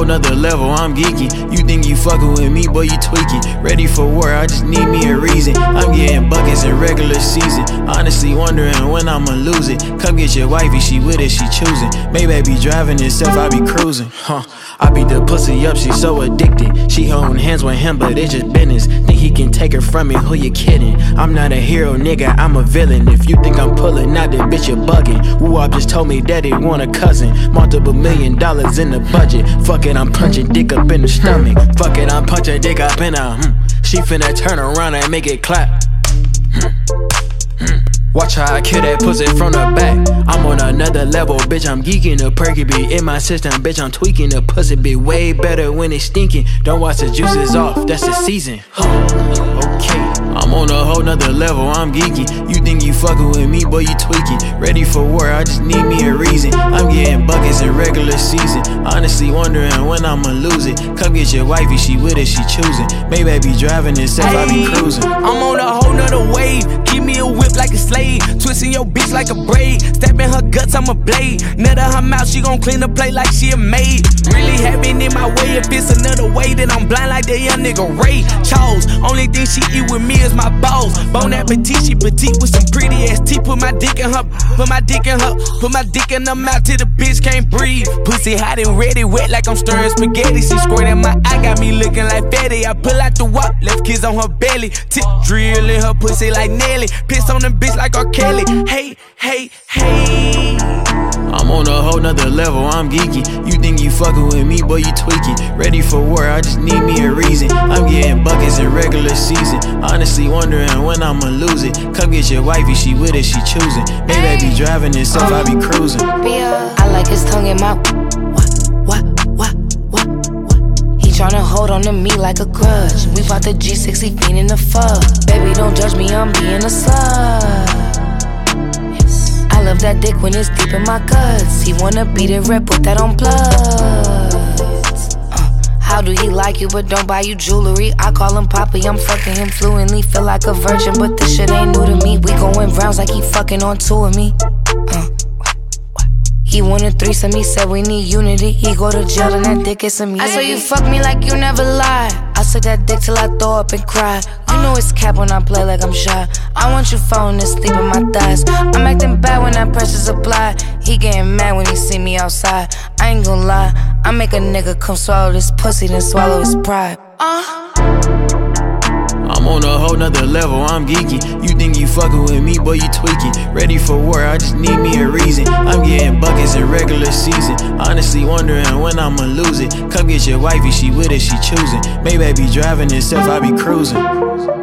whole nother level, I'm geeky. You think you fucking with me, boy, you tweaking. Ready for war, I just need me a reason. I'm getting buckets in regular season. Honestly wondering when I'ma lose it. Come get your wifey, she with it, she choosing. Maybe I be driving itself, I be cruising. I beat the pussy up, she so addicted. She holding hands with him, but it's just business. Think he can take her from me, who you kidding? I'm not a hero, nigga, I'm a villain. If you think I'm pulling out, then bitch, you're bugging. Woo-Wop just told me that he want a cousin. Multiple $1 million in the budget. Fuck it, I'm punching dick up in the stomach. Fuck it, I'm punching dick up in a She finna turn around and make it clap. Watch how I kill that pussy from the back. I'm on another level, bitch, I'm geeking. The perky be in my system, bitch, I'm tweaking. The pussy be way better when it's stinking. Don't watch the juices off, that's the season. Okay, I'm on a whole nother level, I'm geeky. You think you fucking with me, boy, you tweaking. Ready for war, I just need me a reason. I'm getting buckets in regular season. Honestly wondering when I'ma lose it. Come get your wifey, she with it, she choosing. Maybe I be driving itself, I be cruising. I'm on a whole nother wave. Give me a whip like a slave. Twisting your bitch like a braid. Stabbing her guts, I'm a blade. Nut of her mouth, she gon' clean the plate like she a maid. Really having in my way. If it's another way, then I'm blind like that young nigga Ray Charles. Only thing she eat with me is my balls. Bon appetit, she petite with some pretty ass teeth. Put my dick in her, put my dick in her, put my dick in her mouth till the bitch can't breathe. Pussy hot and ready, wet like I'm stirring spaghetti. She squirting my eye, got me looking like fatty. I pull out the wop, left kiss on her belly. Tip drill in her pussy like Nelly. Piss on the bitch like R. Kelly. Hey, hey, hey. I'm on a whole nother level, I'm geeky. You think you fucking with me, boy, you tweaking. Ready for war, I just need me a reason. I'm getting buckets in regular season. Honestly wondering when I'ma lose it. Come get your wifey, she with it, she choosing. Maybe I be driving itself, I be cruising. I like his tongue in my what? He tryna hold on to me like a grudge. We bought the G6, he fiendin' the fuck. Baby, don't judge me, I'm being a slut. I love that dick when it's deep in my guts. He wanna beat it red, put that on bloods. How do he like you but don't buy you jewelry? I call him Poppy, I'm fucking him fluently. Feel like a virgin, but this shit ain't new to me. We going rounds like he fucking on two of me. He want a threesome, he said we need unity. He go to jail and that dick is some unity. I saw you fuck me like you never lied. I suck that dick till I throw up and cry. You know it's cap when I play like I'm shy. I want you falling asleep in my thighs. I'm acting bad when that pressure's applied. He getting mad when he see me outside. I ain't gon' lie, I make a nigga come swallow this pussy, then swallow his pride. I'm on a whole nother level, I'm geeky. You think you fucking with me, boy, you tweaking. Ready for war, I just need me a reason. I'm getting buckets in regular season. Honestly wondering when I'ma lose it. Come get your wifey, she with it, she choosing. Maybe I be driving itself, I be cruising.